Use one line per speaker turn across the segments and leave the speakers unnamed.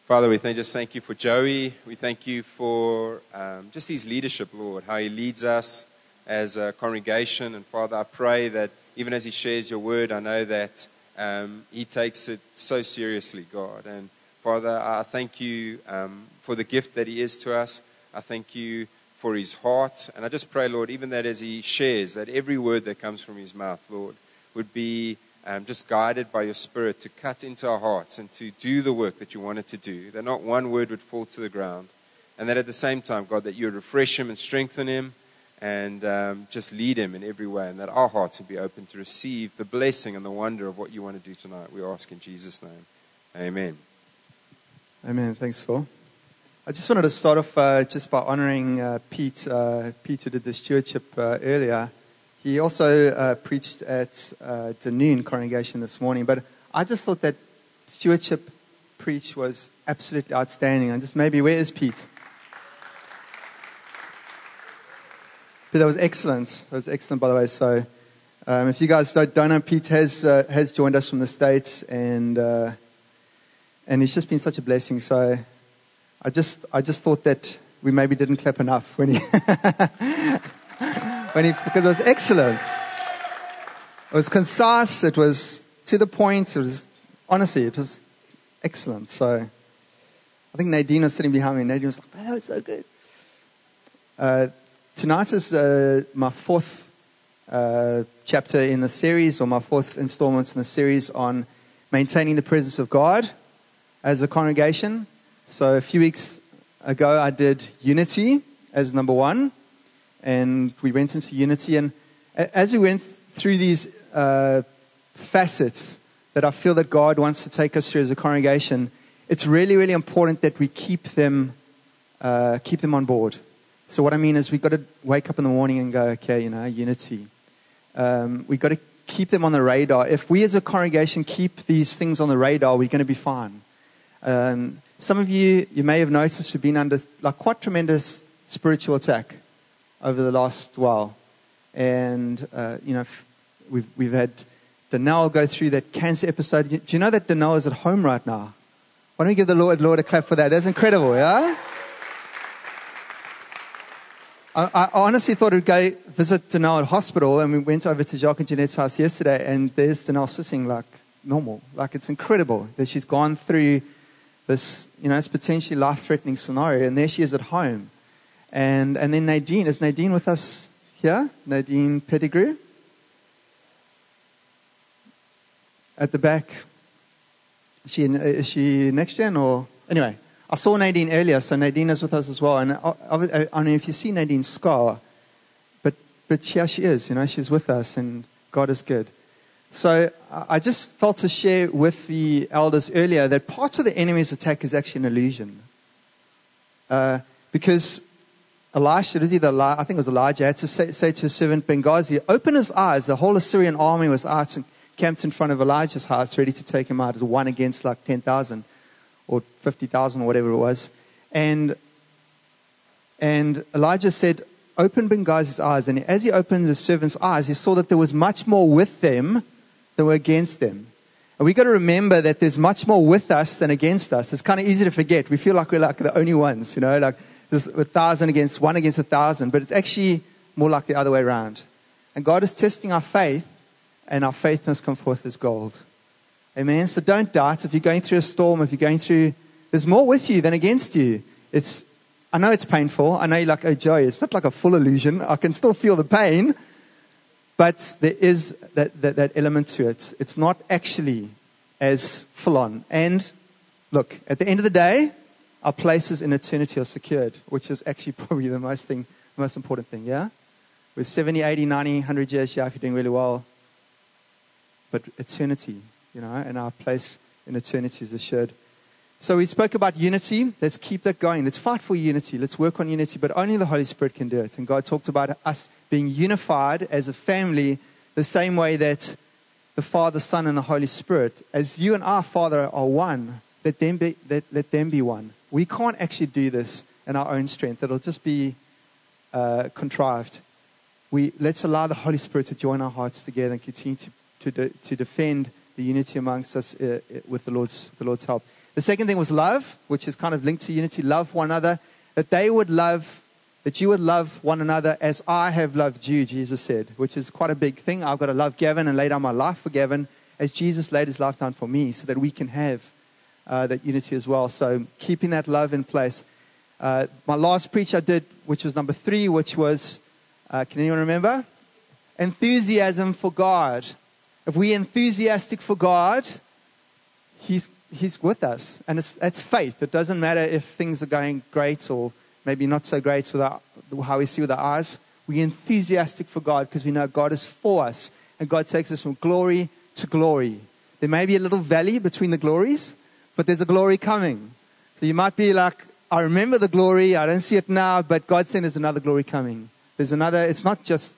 Father, we just thank you for Joey. We thank you for just his leadership, Lord, how he leads us as a congregation. And Father, I pray that even as he shares your word, I know that he takes it so seriously, God. And Father, I thank you for the gift that he is to us. I thank you for his heart. And I just pray, Lord, even that as he shares, that every word that comes from his mouth, Lord, would be just guided by your Spirit to cut into our hearts and to do the work that you wanted to do. That not one word would fall to the ground. And that at the same time, God, that you would refresh him and strengthen him and just lead him in every way. And that our hearts would be open to receive the blessing and the wonder of what you want to do tonight. We ask in Jesus' name. Amen.
Amen. Thanks, Phil. I just wanted to start off just by honoring Pete. Pete, who did the stewardship earlier. He also preached at Dunoon congregation this morning, but I just thought that stewardship preach was absolutely outstanding. And just maybe, where is Pete? But that was excellent. That was excellent, by the way. So if you guys don't know, Pete has joined us from the States, and he's just been such a blessing. So I just thought that we maybe didn't clap enough when he... because it was excellent. It was concise. It was to the point. It was, honestly, it was excellent. So I think Nadine was sitting behind me. Nadine was like, "Oh, it's so good." Tonight is my fourth chapter in the series, or my fourth installment in the series on maintaining the presence of God as a congregation. So a few weeks ago, I did unity as number one. And we went into unity. And as we went through these facets that I feel that God wants to take us through as a congregation, it's really, really important that we keep them on board. So what I mean is we've got to wake up in the morning and go, okay, unity. We've got to keep them on the radar. If we as a congregation keep these things on the radar, we're going to be fine. Some of you may have noticed, we've been under quite tremendous spiritual attack over the last while. And, we've had Danelle go through that cancer episode. Do you know that Danelle is at home right now? Why don't we give the Lord a clap for that? That's incredible, yeah? I honestly thought I'd go visit Danelle at hospital, and we went over to Jacques and Jeanette's house yesterday, and there's Danelle sitting like normal. Like, it's incredible that she's gone through this, it's potentially life-threatening scenario, and there she is at home. And then Nadine, is Nadine with us here? Nadine Pettigrew? At the back. Is she next gen or? Anyway, I saw Nadine earlier, so Nadine is with us as well. And I mean, if you see Nadine's scar, but here she is, she's with us, and God is good. So I just felt to share with the elders earlier that parts of the enemy's attack is actually an illusion. Because Elisha, I think it was Elijah, had to say to his servant Benghazi, open his eyes. The whole Assyrian army was out and camped in front of Elijah's house, ready to take him out as one against 10,000 or 50,000 or whatever it was. And Elijah said, open Benghazi's eyes. And as he opened his servant's eyes, he saw that there was much more with them than were against them. And we've got to remember that there's much more with us than against us. It's kind of easy to forget. We feel like we're the only ones, there's 1,000 against 1,000, but it's actually more like the other way around. And God is testing our faith, and our faith must come forth as gold. Amen? So don't doubt. If you're going through a storm, there's more with you than against you. I know it's painful. I know you're like, oh, Joey, it's not like a full illusion. I can still feel the pain. But there is that element to it. It's not actually as full on. And look, at the end of the day, our places in eternity are secured, which is actually probably the most important thing, yeah? We're 70, 80, 90, 100 years, yeah, if you're doing really well. But eternity, and our place in eternity is assured. So we spoke about unity. Let's keep that going. Let's fight for unity. Let's work on unity, but only the Holy Spirit can do it. And God talked about us being unified as a family the same way that the Father, Son, and the Holy Spirit, as you and our Father are one, let them be one. We can't actually do this in our own strength. It'll just be contrived. Let's allow the Holy Spirit to join our hearts together and continue to defend the unity amongst us with the Lord's help. The second thing was love, which is kind of linked to unity. Love one another. That you would love one another as I have loved you, Jesus said, which is quite a big thing. I've got to love Gavin and lay down my life for Gavin as Jesus laid his life down for me, so that we can have that unity as well. So keeping that love in place. My last preach I did, which was number 3, which was, can anyone remember? Enthusiasm for God. If we're enthusiastic for God, He's with us. And that's faith. It doesn't matter if things are going great or maybe not so great with how we see with our eyes. We're enthusiastic for God because we know God is for us. And God takes us from glory to glory. There may be a little valley between the glories, but there's a glory coming. So you might be like, I remember the glory, I don't see it now, but God's saying there's another glory coming. There's another, it's not just,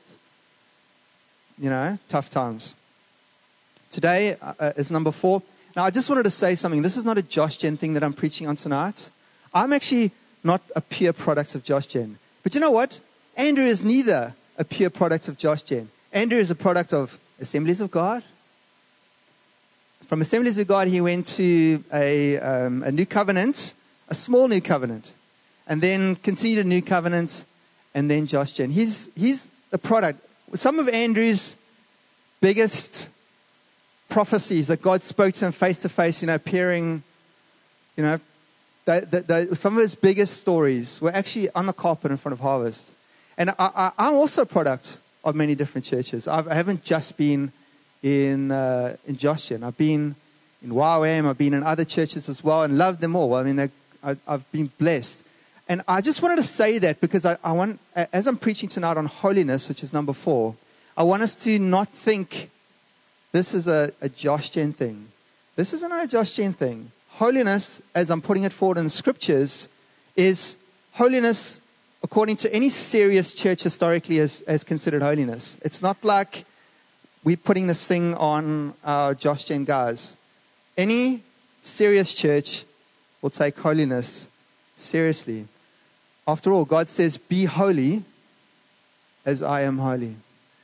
tough times. Today is number 4. Now, I just wanted to say something. This is not a Josh Gen thing that I'm preaching on tonight. I'm actually not a pure product of Josh Gen. But you know what? Andrew is neither a pure product of Josh Gen. Andrew is a product of Assemblies of God. From Assemblies of God, he went to a new covenant, a small new covenant, and then continued a new covenant, and then Josh Gen. He's the product. Some of Andrew's biggest prophecies that God spoke to him face to face, appearing, some of his biggest stories were actually on the carpet in front of Harvest. And I'm also a product of many different churches. I haven't just been in Josh Gen. I've been in YWAM, I've been in other churches as well, and loved them all. I mean, I've been blessed. And I just wanted to say that because I want, as I'm preaching tonight on holiness, which is number 4, I want us to not think this is a Josh Gen thing. This isn't a Josh Gen thing. Holiness, as I'm putting it forward in the scriptures, is holiness according to any serious church historically as considered holiness. It's not like we're putting this thing on our Josh Gen guys. Any serious church will take holiness seriously. After all, God says, be holy as I am holy.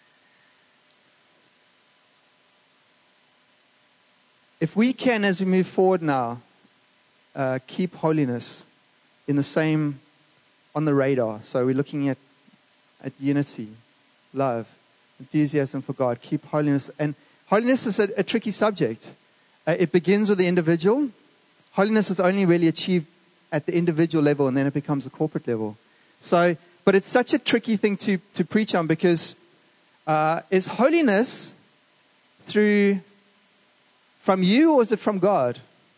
If we can, as we move forward now, keep holiness in the same, on the radar. So we're looking at unity, love, enthusiasm for God. Keep holiness. And holiness is a tricky subject. It begins with the individual. Holiness is only really achieved at the individual level, and then it becomes a corporate level. So, but it's such a tricky thing to preach on because is holiness from you or is it from God?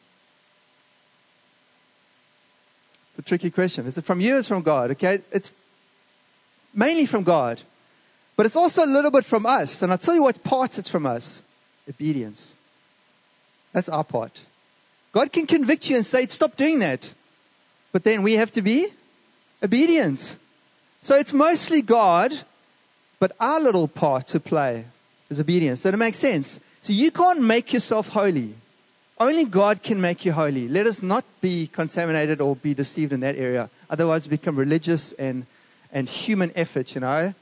It's a tricky question. Is it from you or is it from God? Okay, it's mainly from God. But it's also a little bit from us. And I'll tell you what part it's from us. Obedience. That's our part. God can convict you and say, stop doing that. But then we have to be obedient. So it's mostly God, but our little part to play is obedience. Does that make sense? So you can't make yourself holy. Only God can make you holy. Let us not be contaminated or be deceived in that area. Otherwise, we become religious and human effort, the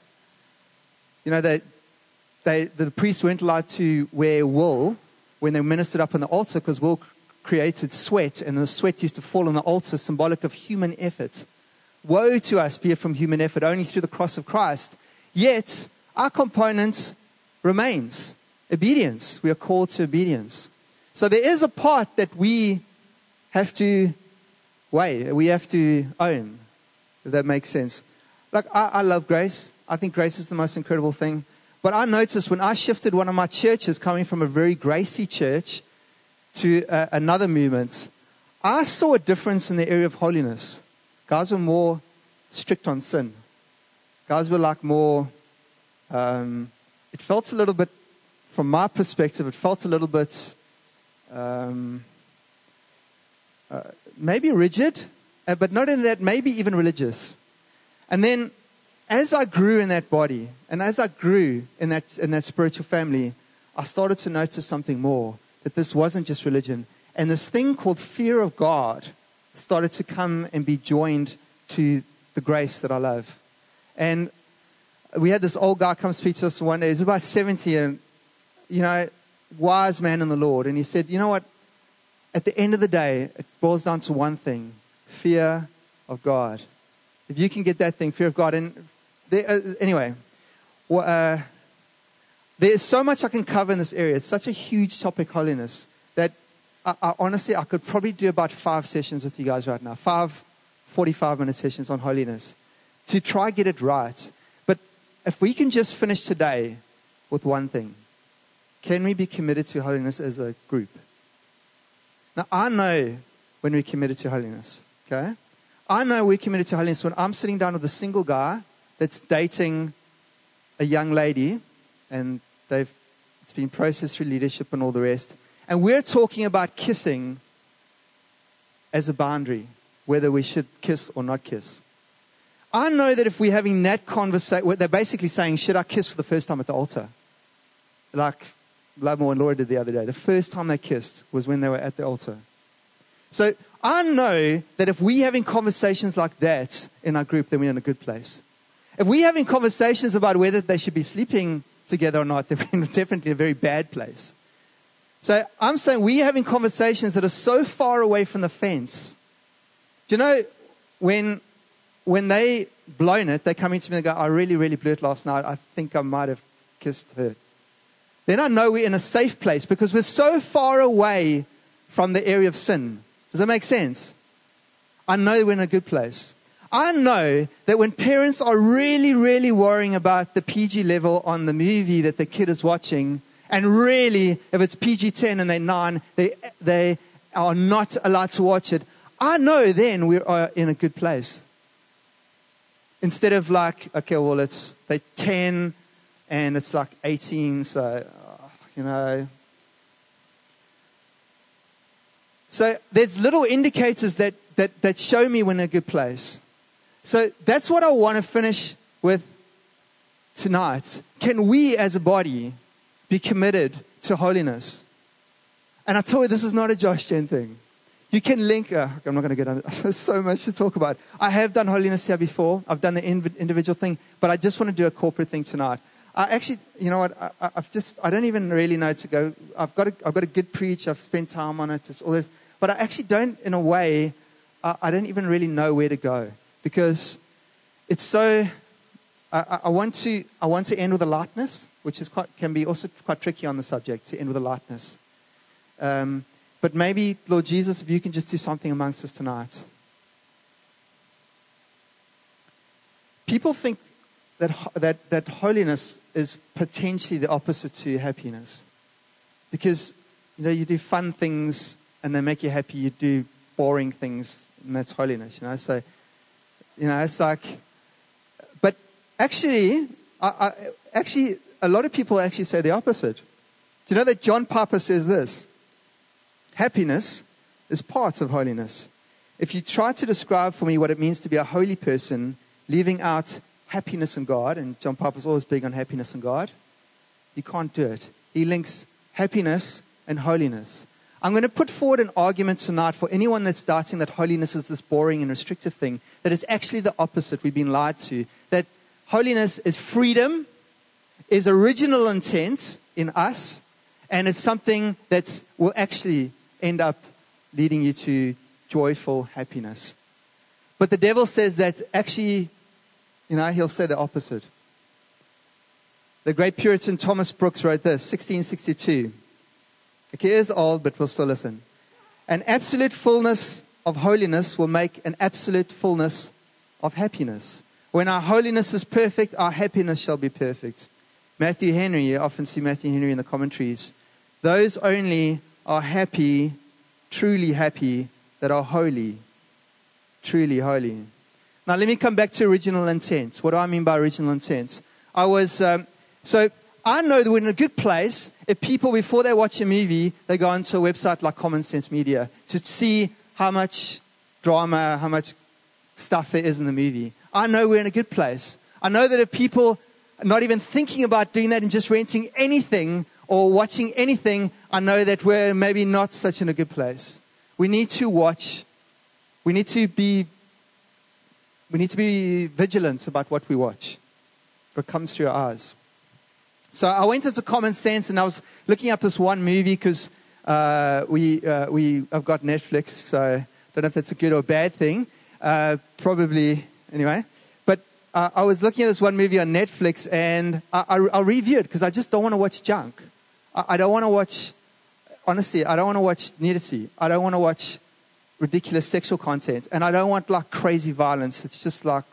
priests weren't allowed to wear wool when they ministered up on the altar because wool created sweat, and the sweat used to fall on the altar, symbolic of human effort. Woe to us, be it from human effort, only through the cross of Christ. Yet, our component remains obedience. We are called to obedience. So there is a part that we have to weigh, we have to own, if that makes sense. Like, I love grace. I think grace is the most incredible thing. But I noticed when I shifted one of my churches, coming from a very gracey church to another movement, I saw a difference in the area of holiness. Guys were more strict on sin. Guys were like more, it felt a little bit, from my perspective, it felt a little bit maybe rigid, but not in that, maybe even religious. And then as I grew in that body, and as I grew in that spiritual family, I started to notice something more, that this wasn't just religion. And this thing called fear of God started to come and be joined to the grace that I love. And we had this old guy come speak to us one day. He was about 70 and, wise man in the Lord. And he said, you know what? at the end of the day, it boils down to one thing: fear of God. If you can get that thing, fear of God. And anyway, there's so much I can cover in this area. It's such a huge topic, holiness, that I honestly, I could probably do about 5 sessions with you guys right now. 5 45-minute sessions on holiness to try get it right. But if we can just finish today with one thing, can we be committed to holiness as a group? Now, I know when we're committed to holiness, okay? I know we're committed to holiness when I'm sitting down with a single guy that's dating a young lady, and it's been processed through leadership and all the rest. And we're talking about kissing as a boundary, whether we should kiss or not kiss. I know that if we're having that conversation, they're basically saying, should I kiss for the first time at the altar? Like Lovemore and Laura did the other day. The first time they kissed was when they were at the altar. So I know that if we're having conversations like that in our group, then we're in a good place. If we're having conversations about whether they should be sleeping together or not, then we're definitely in a very bad place. So I'm saying we're having conversations that are so far away from the fence. Do you know, when they blown it, they come into me and go, I really, really blew it last night. I think I might have kissed her. Then I know we're in a safe place because we're so far away from the area of sin. Does that make sense? I know we're in a good place. I know that when parents are really, really worrying about the PG level on the movie that the kid is watching, and really, if it's PG-10 and they're 9, they are not allowed to watch it, I know then we are in a good place. Instead of like, okay, well, they're 10 and it's like 18, so, you know. So there's little indicators that show me we're in a good place. So that's what I want to finish with tonight. Can we as a body be committed to holiness? And I tell you, this is not a Josh Jen thing. You can link, I'm not going to get on, there's so much to talk about. I have done holiness here before. I've done the individual thing, but I just want to do a corporate thing tonight. I actually, you know what, I don't even really know to go. I've got a good preach. I've spent time on it. It's all this, but I actually don't, in a way, I don't even really know where to go because it's so, I want to end with a lightness, which is can be also quite tricky on the subject, to end with a lightness. But maybe, Lord Jesus, if you can just do something amongst us tonight. People think that holiness is potentially the opposite to happiness. Because, you know, you do fun things and they make you happy. You do boring things and that's holiness, you know. So, you know, it's like, but actually, actually, a lot of people actually say the opposite. Do you know that John Piper says this? Happiness is part of holiness. If you try to describe for me what it means to be a holy person, leaving out happiness in God, and John Piper's always big on happiness in God, you can't do it. He links happiness and holiness. I'm going to put forward an argument tonight for anyone that's doubting that holiness is this boring and restrictive thing, that it's actually the opposite. We've been lied to. That holiness is freedom, is original intent in us, and it's something that will actually end up leading you to joyful happiness. But the devil says that actually, you know, he'll say the opposite. The great Puritan Thomas Brooks wrote this, 1662. Okay, he is old, but we'll still listen. An absolute fullness of holiness will make an absolute fullness of happiness. When our holiness is perfect, our happiness shall be perfect. Matthew Henry, you often see Matthew Henry in the commentaries. Those only are happy, truly happy, that are holy, truly holy. Now, let me come back to original intent. What do I mean by original intent? So I know that we're in a good place if people, before they watch a movie, they go onto a website like Common Sense Media to see how much drama, how much stuff there is in the movie. I know we're in a good place. I know that if people are not even thinking about doing that and just renting anything or watching anything, I know that we're maybe not such in a good place. We need to watch. We need to be vigilant about what we watch. What comes through our eyes. So I went into Common Sense and I was looking up this one movie because I've got Netflix, so I don't know if that's a good or bad thing. Probably, anyway. But I was looking at this one movie on Netflix, and I'll review it because I just don't want to watch junk. I don't want to watch, honestly, I don't want to watch nudity. I don't want to watch ridiculous sexual content. And I don't want like crazy violence. It's just like,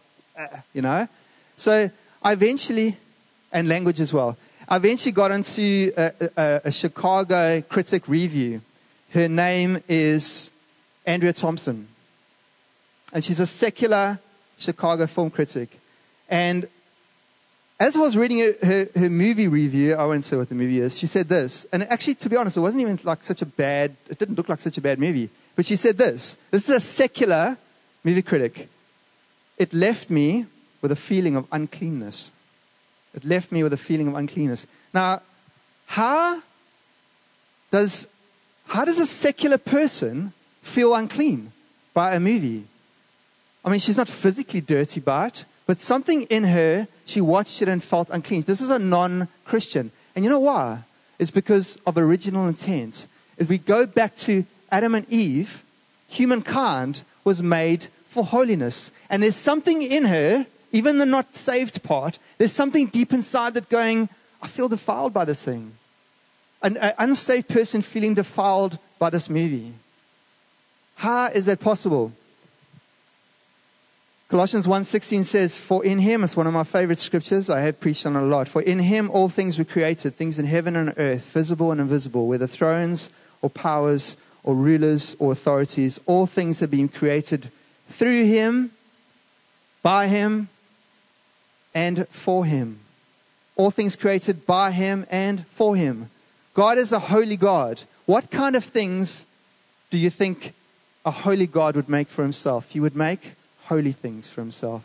So I eventually, and language as well, I eventually got into a Chicago critic review. Her name is Andrea Thompson. And she's a secular Chicago film critic. And as I was reading her movie review, I won't say what the movie is, she said this. And actually, to be honest, it wasn't even like it didn't look like such a bad movie. But she said this. This is a secular movie critic. It left me with a feeling of uncleanness. It left me with a feeling of uncleanness. Now, how does a secular person feel unclean by a movie? I mean, she's not physically dirty by it, but something in her, she watched it and felt unclean. This is a non-Christian. And you know why? It's because of original intent. If we go back to Adam and Eve, humankind was made for holiness. And there's something in her, even the not saved part, there's something deep inside that going, I feel defiled by this thing. An unsaved person feeling defiled by this movie. How is that possible? Colossians 1:16 says, for in him, it's one of my favorite scriptures, I have preached on it a lot. For in him all things were created, things in heaven and earth, visible and invisible, whether thrones or powers or rulers or authorities, all things have been created through him, by him, and for him. All things created by him and for him. God is a holy God. What kind of things do you think a holy God would make for himself? He would make holy things for himself.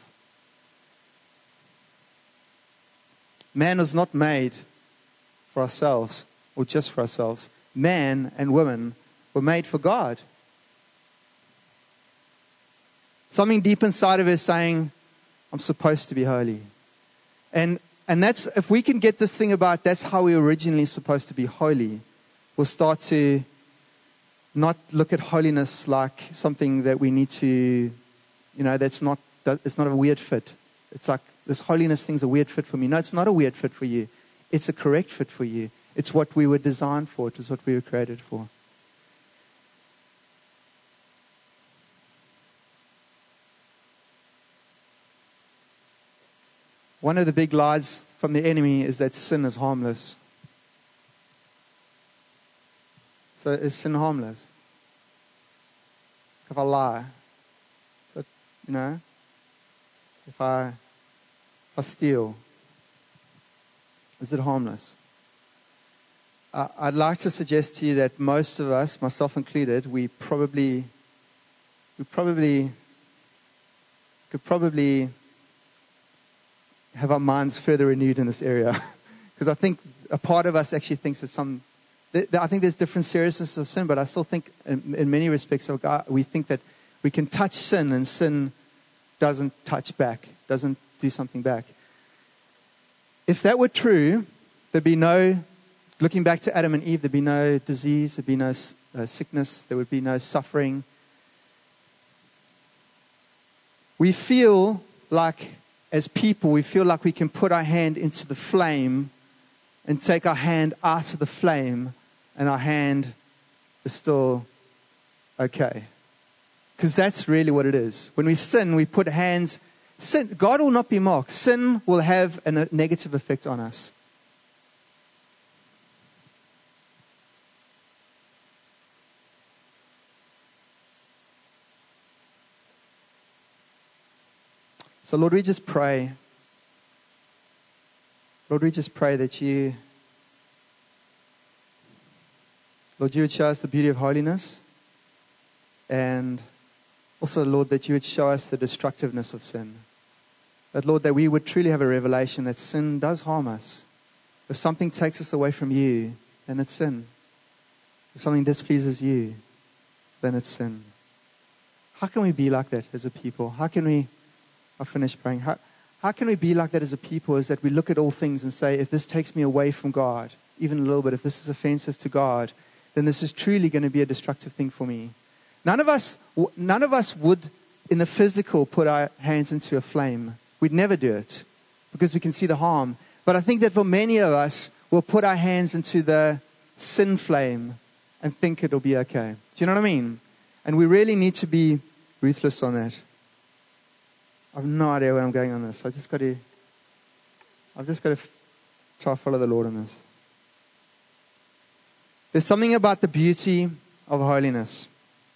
Man was not made for ourselves or just for ourselves. Man and woman were made for God. Something deep inside of us saying, I'm supposed to be holy. And that's, if we can get this thing about that's how we were originally supposed to be holy, we'll start to not look at holiness like something that we need to, it's not a weird fit. It's like, this holiness thing's a weird fit for me. No, it's not a weird fit for you. It's a correct fit for you. It's what we were designed for. It was what we were created for. One of the big lies from the enemy is that sin is harmless. So is sin harmless? If I lie, but, if I steal, is it harmless? I'd like to suggest to you that most of us, myself included, we could probably have our minds further renewed in this area. Because I think a part of us actually thinks that I think there's different seriousness of sin, but I still think in many respects of God, we think that we can touch sin and sin doesn't touch back, doesn't do something back. If that were true, there'd be looking back to Adam and Eve, there'd be no disease, there'd be no sickness, there would be no suffering. We feel like, as people, we feel like we can put our hand into the flame and take our hand out of the flame, and our hand is still okay. Because that's really what it is. When we sin, we put hands. Sin, God will not be mocked. Sin will have a negative effect on us. So Lord, we just pray. Lord, we just pray that you would show us the beauty of holiness. And also, Lord, that you would show us the destructiveness of sin. That, Lord, that we would truly have a revelation that sin does harm us. If something takes us away from you, then it's sin. If something displeases you, then it's sin. How can we be like that as a people? How can we... I'll finish praying. How can we be like that as a people, is that we look at all things and say, if this takes me away from God, even a little bit, if this is offensive to God, then this is truly going to be a destructive thing for me. None of us would, in the physical, put our hands into a flame. We'd never do it because we can see the harm. But I think that for many of us, we'll put our hands into the sin flame and think it'll be okay. Do you know what I mean? And we really need to be ruthless on that. I have no idea where I'm going on this. I've just got to try to follow the Lord on this. There's something about the beauty of holiness.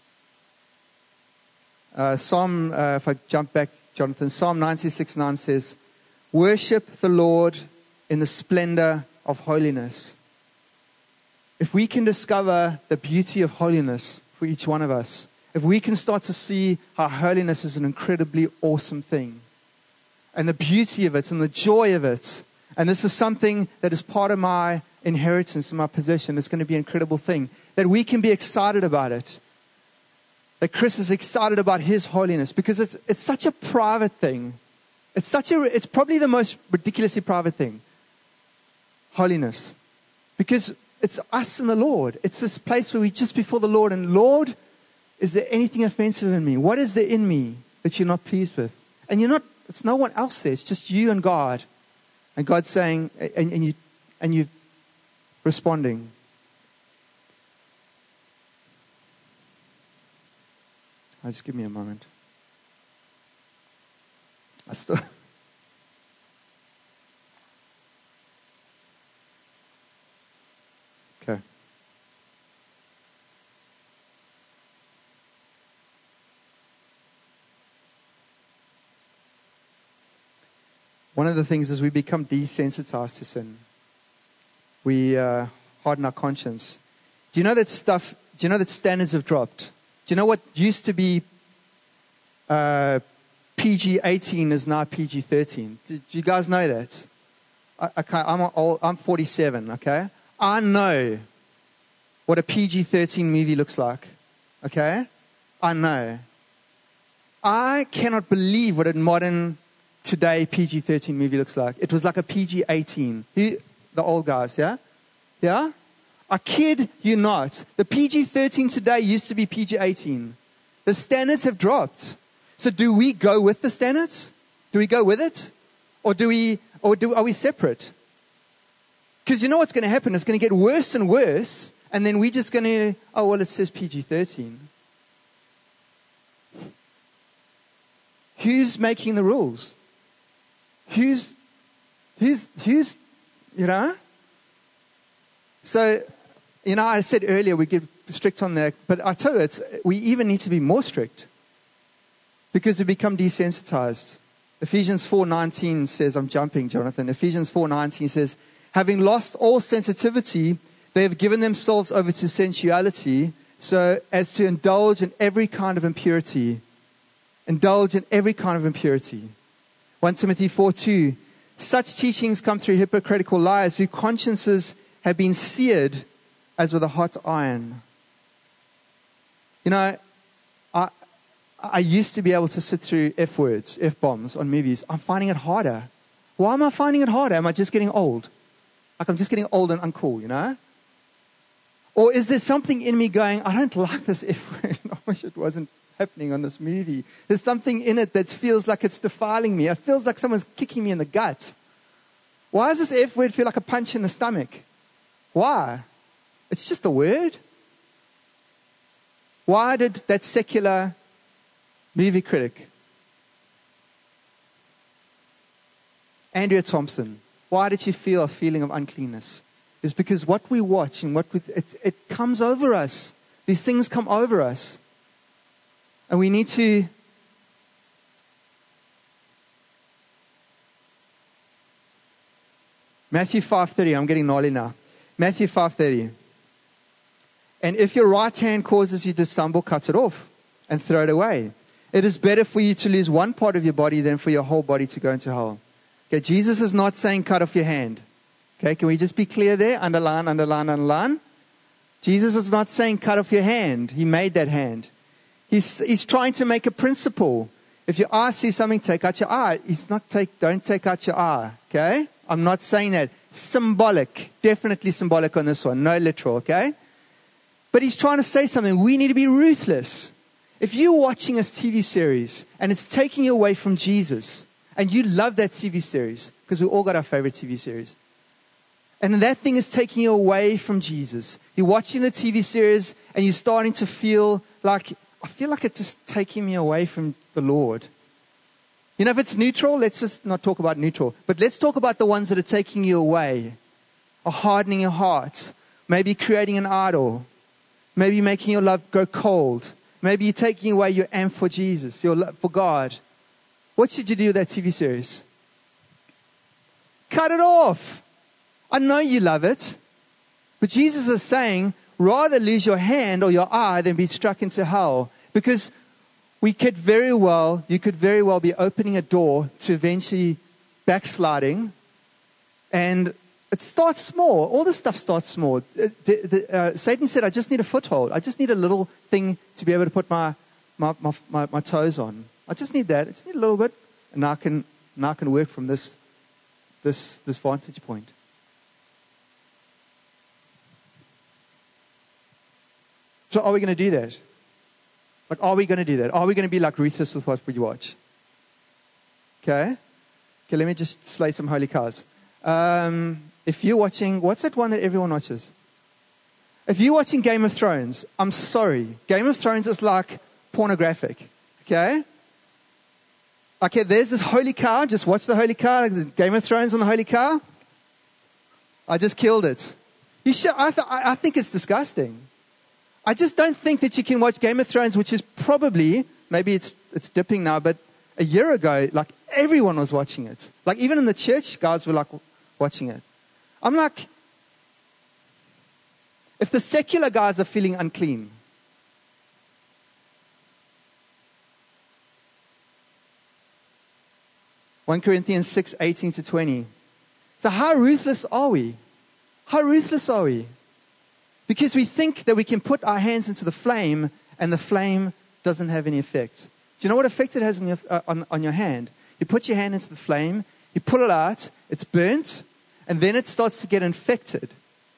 If I jump back, Jonathan, Psalm 96:9 says, "Worship the Lord in the splendor of holiness." If we can discover the beauty of holiness for each one of us, if we can start to see how holiness is an incredibly awesome thing, and the beauty of it and the joy of it, and this is something that is part of my inheritance and my possession, it's going to be an incredible thing, that we can be excited about it. That Chris is excited about his holiness because it's such a private thing. It's probably the most ridiculously private thing. Holiness. Because it's us and the Lord. It's this place where we're just before the Lord. And Lord, is there anything offensive in me? What is there in me that you're not pleased with? And it's no one else there. It's just you and God. And God's saying, and you responding. Just give me a moment. Okay. One of the things is we become desensitized to sin. We harden our conscience. Do you know that standards have dropped? Do you know what used to be PG-18 is now PG-13? Do you guys know that? I'm 47, okay? I know what a PG-13 movie looks like, okay? I know. I cannot believe what a modern, today PG-13 movie looks like. It was like a PG-18. The old guys, yeah? Yeah? I kid you not. The PG-13 today used to be PG-18. The standards have dropped. So do we go with the standards? Do we go with it? Or are we separate? Because you know what's going to happen? It's going to get worse and worse. And then we're just going to, it says PG-13. Who's making the rules? Who's, So, I said earlier we get strict on that, but I tell you, we even need to be more strict because we become desensitized. Ephesians 4:19 says, I'm jumping, Jonathan. Ephesians 4:19 says, having lost all sensitivity, they have given themselves over to sensuality so as to indulge in every kind of impurity. Indulge in every kind of impurity. 1 Timothy 4:2, such teachings come through hypocritical liars whose consciences have been seared as with a hot iron. I used to be able to sit through F-words, F-bombs on movies. I'm finding it harder. Why am I finding it harder? Am I just getting old? Like I'm just getting old and uncool, Or is there something in me going, I don't like this F-word. I wish it wasn't happening on this movie. There's something in it that feels like it's defiling me. It feels like someone's kicking me in the gut. Why does this F-word feel like a punch in the stomach? Why? It's just a word. Why did that secular movie critic, Andrea Thompson, why did she feel a feeling of uncleanness? It's because what we watch and it comes over us. These things come over us. And we need to Matthew 5:30, I'm getting gnarly now. Matthew 5:30. And if your right hand causes you to stumble, cut it off and throw it away. It is better for you to lose one part of your body than for your whole body to go into hell. Okay, Jesus is not saying cut off your hand. Okay, can we just be clear there? Underline, underline, underline. Jesus is not saying cut off your hand. He made that hand. He's trying to make a principle. If your eye sees something, take out your eye. Don't take out your eye. Okay? I'm not saying that. Symbolic. Definitely symbolic on this one. No literal. Okay? But he's trying to say something. We need to be ruthless. If you're watching a TV series and it's taking you away from Jesus, and you love that TV series, because we all got our favorite TV series, and that thing is taking you away from Jesus. You're watching the TV series and you're starting to feel like, I feel like it's just taking me away from the Lord. You know, if it's neutral, let's just not talk about neutral. But let's talk about the ones that are taking you away, are hardening your heart, maybe creating an idol, maybe making your love go cold. Maybe you're taking away your aim for Jesus, your love for God. What should you do with that TV series? Cut it off. I know you love it. But Jesus is saying, rather lose your hand or your eye than be struck into hell. Because you could very well be opening a door to eventually backsliding. And it starts small. All this stuff starts small. Satan said, I just need a foothold. I just need a little thing to be able to put my toes on. I just need that. I just need a little bit. And now I can work from this vantage point. So are we going to do that? Like, are we going to do that? Are we going to be like ruthless with what we watch? Okay, let me just slay some holy cows. If you're watching, what's that one that everyone watches? If you're watching Game of Thrones, I'm sorry. Game of Thrones is like pornographic. Okay, there's this holy cow. Just watch the holy cow. Like Game of Thrones on the holy cow. I just killed it. You should, I think it's disgusting. I just don't think that you can watch Game of Thrones, which is probably, maybe it's dipping now, but a year ago, like everyone was watching it. Like even in the church, guys were like watching it. I'm like, if the secular guys are feeling unclean, (1 Corinthians 6:18-20). So how ruthless are we? How ruthless are we? Because we think that we can put our hands into the flame and the flame doesn't have any effect. Do you know what effect it has on your hand? You put your hand into the flame, you pull it out, it's burnt, and then it starts to get infected.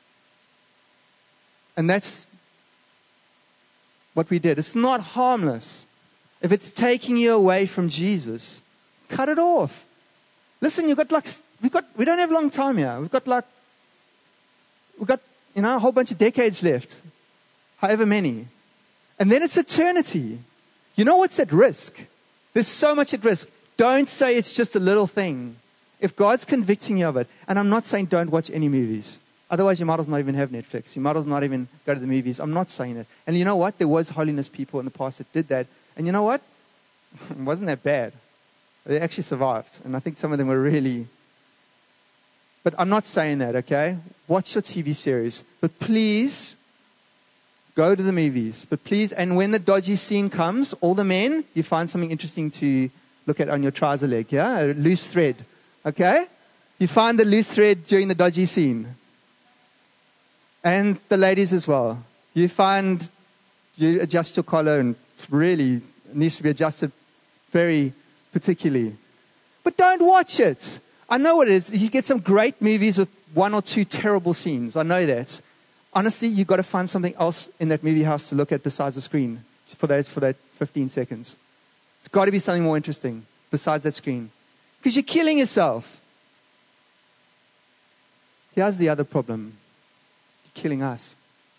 And that's what we did. It's not harmless. If it's taking you away from Jesus, cut it off. Listen, we don't have a long time here. We've got a whole bunch of decades left, however many. And then it's eternity. You know what's at risk? There's so much at risk. Don't say it's just a little thing. If God's convicting you of it, and I'm not saying don't watch any movies. Otherwise, you might as well not even have Netflix. You might as well not even go to the movies. I'm not saying that. And you know what? There was holiness people in the past that did that. And you know what? It wasn't that bad. They actually survived. And I think some of them were really... But I'm not saying that, okay? Watch your TV series. But please, go to the movies. But please, and when the dodgy scene comes, all the men, you find something interesting to look at on your trouser leg, yeah? A loose thread, okay? You find the loose thread during the dodgy scene. And the ladies as well. You adjust your collar and it needs to be adjusted very particularly. But don't watch it. I know what it is. You get some great movies with 1 or 2 terrible scenes. I know that. Honestly, you've got to find something else in that movie house to look at besides the screen for that 15 seconds. It's got to be something more interesting besides that screen. Because you're killing yourself. Here's the other problem. You're killing us.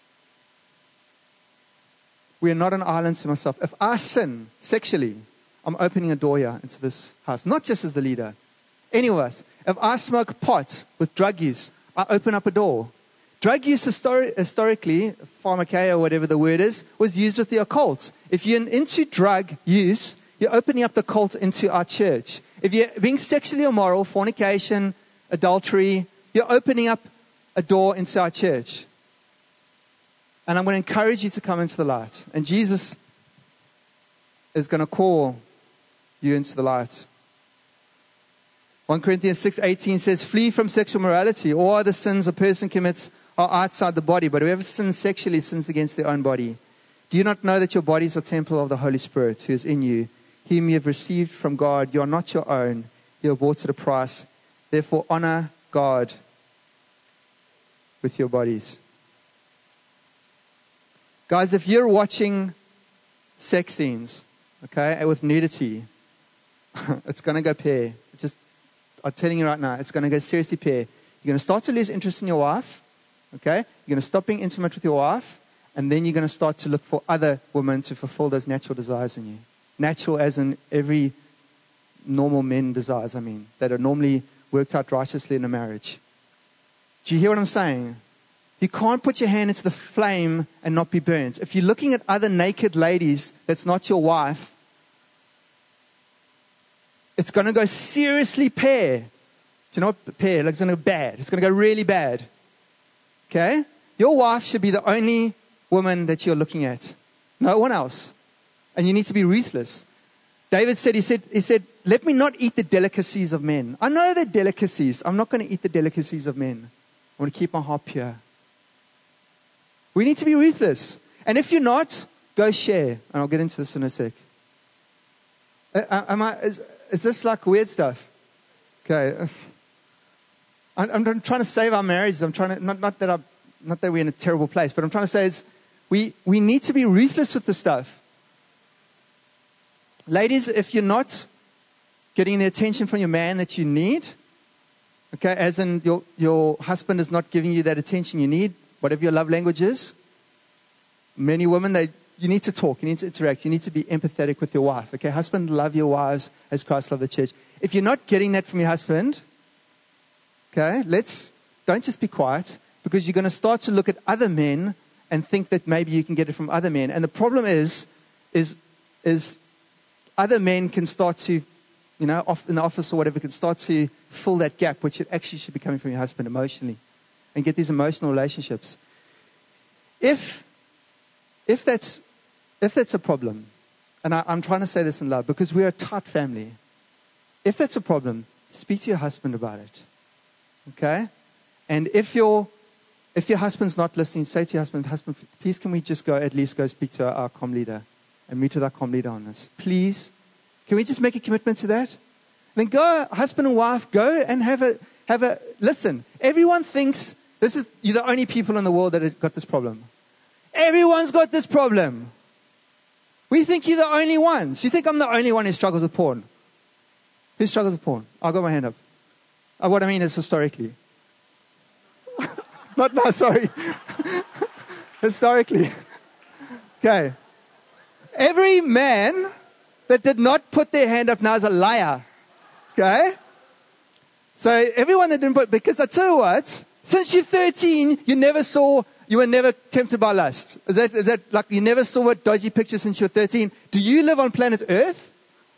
We are not an island to myself. If I sin sexually, I'm opening a door here into this house. Not just as the leader. Any of us. If I smoke pot with drug use, I open up a door. Drug use historically, pharmakeia or whatever the word is, was used with the occult. If you're into drug use, you're opening up the cult into our church. If you're being sexually immoral, fornication, adultery, you're opening up a door into our church. And I'm going to encourage you to come into the light. And Jesus is going to call you into the light. 1 Corinthians 6:18 says, flee from sexual morality. All other sins a person commits are outside the body, but whoever sins sexually sins against their own body. Do you not know that your bodies are temple of the Holy Spirit who is in you, whom you have received from God? You are not your own. You are bought at a price. Therefore, honor God with your bodies. Guys, if you're watching sex scenes, okay, with nudity, it's going to go pear. I'm telling you right now, it's going to go seriously pear. You're going to start to lose interest in your wife, okay? You're going to stop being intimate with your wife, and then you're going to start to look for other women to fulfill those natural desires in you. Natural as in every normal men desires, that are normally worked out righteously in a marriage. Do you hear what I'm saying? You can't put your hand into the flame and not be burnt. If you're looking at other naked ladies that's not your wife, it's going to go seriously pear. Do you know what pear? It's going to go bad. It's going to go really bad. Okay? Your wife should be the only woman that you're looking at. No one else. And you need to be ruthless. David said, he said, let me not eat the delicacies of men. I know they're delicacies. I'm not going to eat the delicacies of men. I want to keep my heart pure. We need to be ruthless. And if you're not, go share. And I'll get into this in a sec. Is this like weird stuff? Okay. I'm trying to save our marriages. I'm trying to, not that we're in a terrible place, but I'm trying to say is we need to be ruthless with this stuff. Ladies, if you're not getting the attention from your man that you need, okay, as in your husband is not giving you that attention you need, whatever your love language is, many women, you need to talk, you need to interact, you need to be empathetic with your wife. Okay, husband, love your wives as Christ loved the church. If you're not getting that from your husband, okay, don't just be quiet, because you're going to start to look at other men and think that maybe you can get it from other men. And the problem is other men can start to, in the office or whatever, can start to fill that gap, which it actually should be coming from your husband emotionally, and get these emotional relationships. If that's a problem, and I'm trying to say this in love, because we're a tight family. If that's a problem, speak to your husband about it. Okay? And if your husband's not listening, say to your husband, please can we just at least go speak to our comm leader and meet with our comm leader on this? Please. Can we just make a commitment to that? Then go, husband and wife, go and have a listen. Everyone thinks you're the only people in the world that have got this problem. Everyone's got this problem. We think you're the only ones. You think I'm the only one who struggles with porn? Who struggles with porn? I'll got my hand up. What I mean is historically. Not now, sorry. Historically. Okay. Every man that did not put their hand up now is a liar. Okay? So everyone that didn't because I tell you what, since you're 13, you were never tempted by lust. Is that like you never saw a dodgy picture since you were 13? Do you live on planet Earth?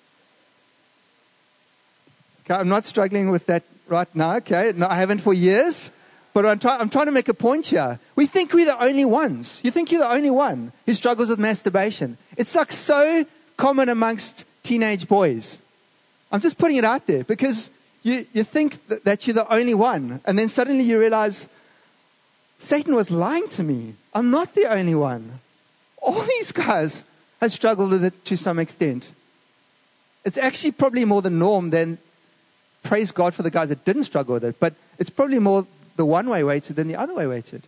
Okay, I'm not struggling with that right now. Okay, no, I haven't for years. But I'm trying to make a point here. We think we're the only ones. You think you're the only one who struggles with masturbation. It's like so common amongst teenage boys. I'm just putting it out there because you think that you're the only one. And then suddenly you realize, Satan was lying to me. I'm not the only one. All these guys have struggled with it to some extent. It's actually probably more the norm than praise God for the guys that didn't struggle with it. But it's probably more the one way weighted than the other way weighted.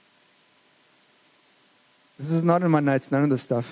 This is not in my notes, none of this stuff.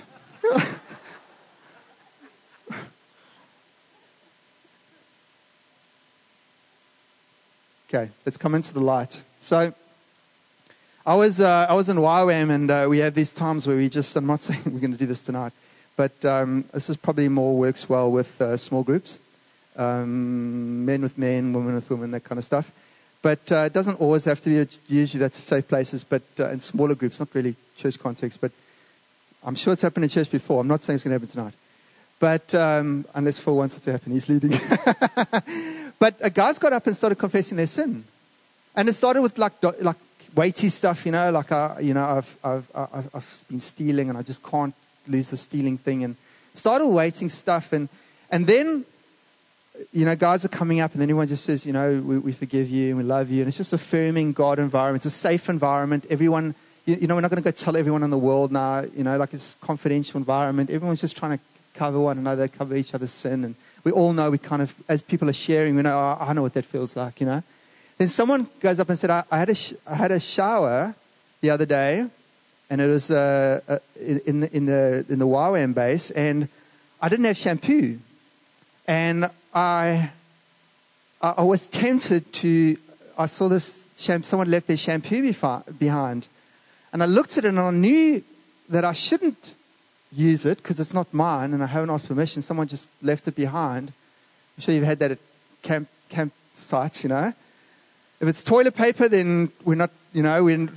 Okay, let's come into the light. So, I was in YWAM, and we have these times where I'm not saying we're going to do this tonight, but this is probably more works well with small groups. Men with men, women with women, that kind of stuff. But it doesn't always have to be, usually that's safe places, but in smaller groups, not really church context, but I'm sure it's happened in church before. I'm not saying it's going to happen tonight. But unless Phil wants it to happen, he's leading. But guys got up and started confessing their sin. And it started with like weighty stuff, like I've been stealing and I just can't lose the stealing thing. And started weighting stuff. And then, guys are coming up and then everyone just says, we forgive you and we love you. And it's just affirming God environment. It's a safe environment. Everyone, we're not going to go tell everyone in the world now, like it's a confidential environment. Everyone's just trying to cover one another, cover each other's sin. And we all know we kind of, as people are sharing, we know, I know what that feels like, Then someone goes up and said, I had a shower the other day and it was in the YWAM base, and I didn't have shampoo, and I was tempted to. I saw this someone left their shampoo behind, and I looked at it and I knew that I shouldn't use it because it's not mine, and I haven't asked permission. Someone just left it behind. I'm sure you've had that at campsites, you know. If it's toilet paper, then we're not, you know, we're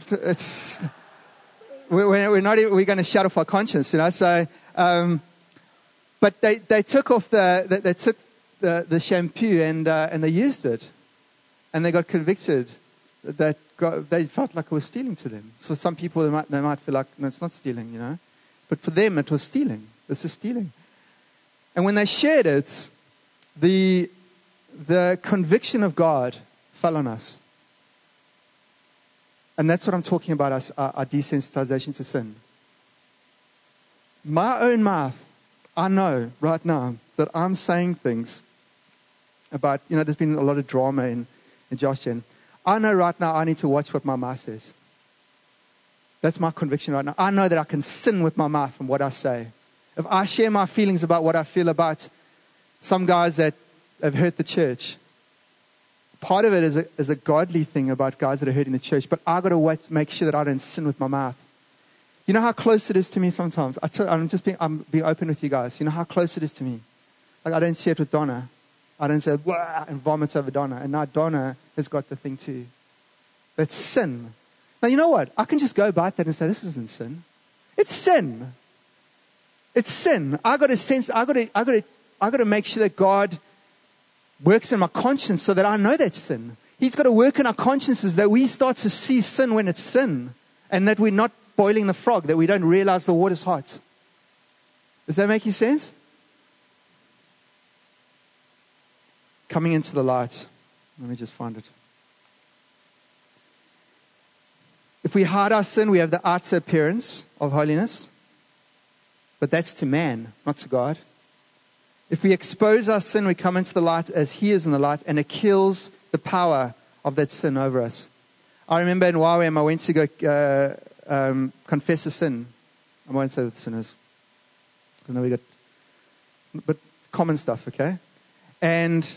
going to shut off our conscience, you know. So, but they took off the shampoo and they used it, and they got convicted. They felt like it was stealing to them. So some people they might feel like, no, it's not stealing, you know, but for them it was stealing. This is stealing. And when they shared it, the conviction of God fell on us. And that's what I'm talking about, our desensitization to sin. My own mouth, I know right now that I'm saying things about, you know, there's been a lot of drama in Josh Gen. I know right now I need to watch what my mouth says. That's my conviction right now. I know that I can sin with my mouth from what I say. If I share my feelings about what I feel about some guys that have hurt the church, part of it is a godly thing about guys that are hurting the church, but I've got to make sure that I don't sin with my mouth. You know how close it is to me sometimes? I'm being open with you guys. You know how close it is to me? Like, I don't share it with Donna. I don't say, wah, and vomit over Donna. And now Donna has got the thing too. That's sin. Now, you know what? I can just go about that and say, this isn't sin. It's sin. It's sin. I got to make sure that God works in my conscience so that I know that's sin. He's got to work in our consciences that we start to see sin when it's sin, and that we're not boiling the frog, that we don't realize the water's hot. Does that make sense? Coming into the light. Let me just find it. If we hide our sin, we have the outer appearance of holiness. But that's to man, not to God. If we expose our sin, we come into the light as He is in the light, and it kills the power of that sin over us. I remember in YWAM, I went to go confess a sin. I won't say what the sin is. I know but common stuff, okay? And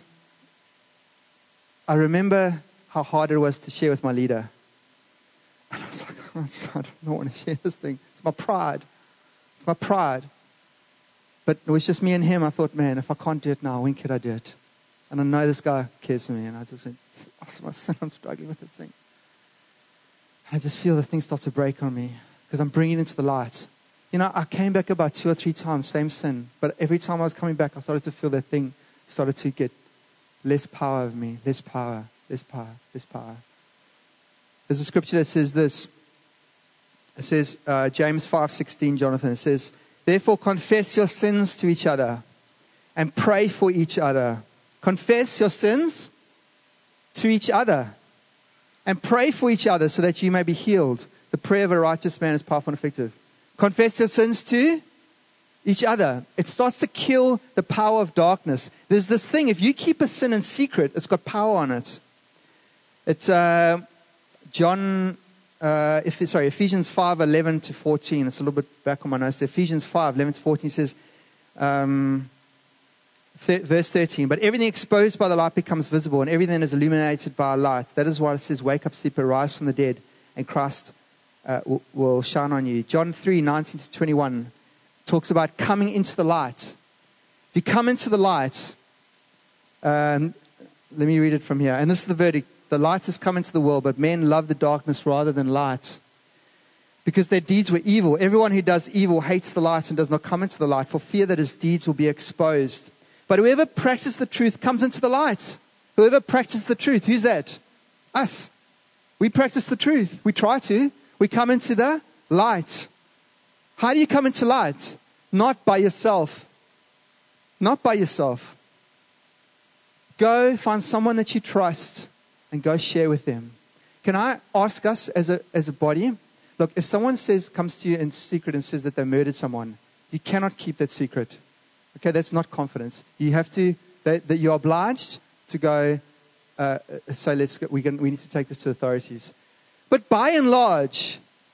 I remember how hard it was to share with my leader. And I was like, I don't want to share this thing. It's my pride. It's my pride. But it was just me and him. I thought, man, if I can't do it now, when could I do it? And I know this guy cares for me. And I just went, my sin, I'm struggling with this thing. And I just feel the thing start to break on me because I'm bringing it into the light. You know, I came back about 2 or 3 times, same sin. But every time I was coming back, I started to feel that thing started to get less power of me, less power, less power, less power. There's a scripture that says this. It says, James 5:16, Jonathan, it says, therefore confess your sins to each other and pray for each other. Confess your sins to each other and pray for each other so that you may be healed. The prayer of a righteous man is powerful and effective. Confess your sins to each other. It starts to kill the power of darkness. There's this thing, if you keep a sin in secret, it's got power on it. It's Ephesians 5:11 to 14. It's a little bit back on my notes. Ephesians 5:11 to 14 says, verse 13, but everything exposed by the light becomes visible, and everything is illuminated by a light. That is why it says, wake up, sleeper, rise from the dead, and Christ will shine on you. John 3:19 to 21 talks about coming into the light. If you come into the light, let me read it from here. And this is the verdict. The light has come into the world, but men love the darkness rather than light, because their deeds were evil. Everyone who does evil hates the light and does not come into the light for fear that his deeds will be exposed. But whoever practices the truth comes into the light. Whoever practices the truth, who's that? Us. We practice the truth. We try to. We come into the light. How do you come into light? Not by yourself. Not by yourself. Go find someone that you trust and go share with them. Can I ask us as a body? Look, if someone comes to you in secret and says that they murdered someone, you cannot keep that secret. Okay, that's not confidence. You have to, that you're obliged to go say, we need to take this to authorities. But by and large,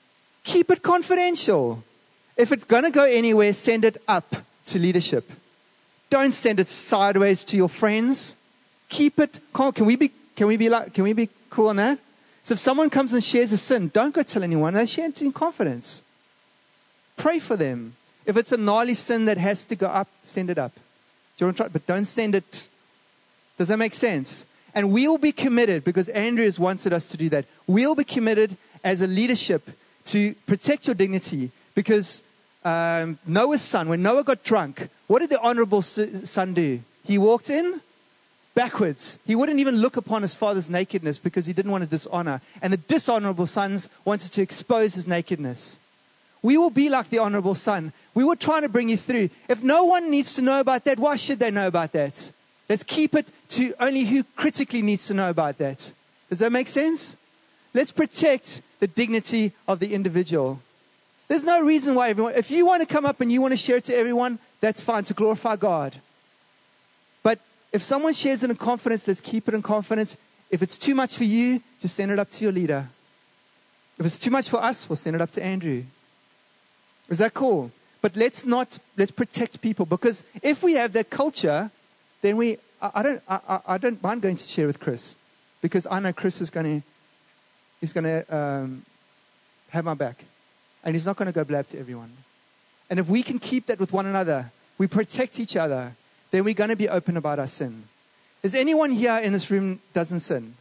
keep it confidential. If it's going to go anywhere, send it up to leadership. Don't send it sideways to your friends. Keep it calm. Can we be cool on that? So if someone comes and shares a sin, don't go tell anyone. They share it in confidence. Pray for them. If it's a gnarly sin that has to go up, send it up. Do you want to try? But don't send it. Does that make sense? And we'll be committed, because Andrew has wanted us to do that. We'll be committed as a leadership to protect your dignity. Because Noah's son, when Noah got drunk, what did the honorable son do? He walked in backwards. He wouldn't even look upon his father's nakedness because he didn't want to dishonor. And the dishonorable sons wanted to expose his nakedness. We will be like the honorable son. We will try to bring you through. If no one needs to know about that, why should they know about that? Let's keep it to only who critically needs to know about that. Does that make sense? Let's protect the dignity of the individual. There's no reason why everyone, if you want to come up and you want to share it to everyone, that's fine, to glorify God. But if someone shares it in confidence, let's keep it in confidence. If it's too much for you, just send it up to your leader. If it's too much for us, we'll send it up to Andrew. Is that cool? But let's protect people, because if we have that culture, then I don't mind going to share with Chris, because I know Chris is going to have my back, and he's not going to go blab to everyone. And if we can keep that with one another, we protect each other, then we're going to be open about our sin. Is anyone here in this room doesn't sin?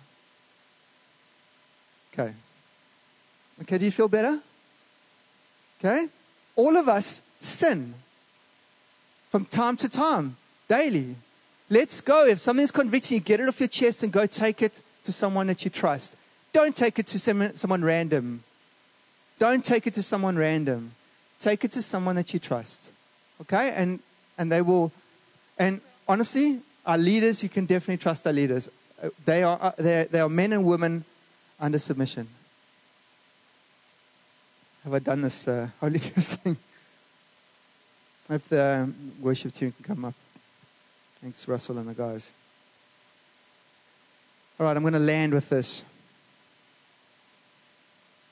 Okay. Do you feel better? Okay. All of us sin from time to time, daily. Let's go. If something's convicting you, get it off your chest and go take it to someone that you trust. Don't take it to someone random. Don't take it to someone random. Take it to someone that you trust. Okay? And they will. And honestly, our leaders, you can definitely trust our leaders. They are men and women under submission. Have I done this Holy Ghost thing? I hope the worship team can come up. Thanks, Russell and the guys. All right, I'm going to land with this.